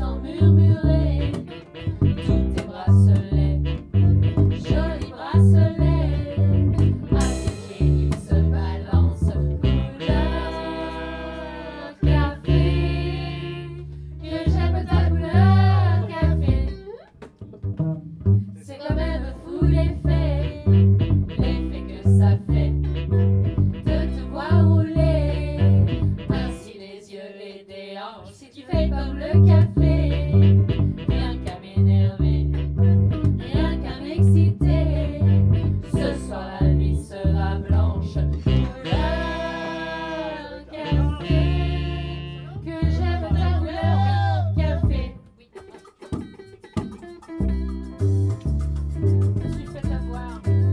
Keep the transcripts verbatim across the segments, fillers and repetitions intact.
sans murmurer tous tes bracelets, jolis bracelets, à tes pieds ils se balancent, couleur café, que j'aime ta couleur café. C'est quand même fou l'effet, l'effet que ça fait de te voir rouler ainsi les yeux et des hanches. Si tu fais comme le café, rien qu'à m'énerver, rien qu'à m'exciter, ce soir la nuit sera blanche, couleur café, que j'aime ta couleur café. Je fais la voir.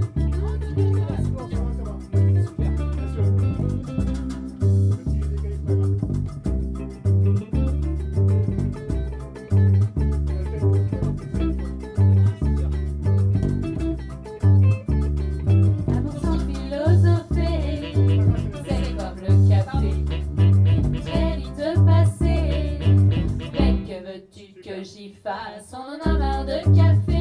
L'amour sans philosopher, c'est comme le café. J'ai envie de passer, mais que veux-tu que j'y fasse? On en a marre de café.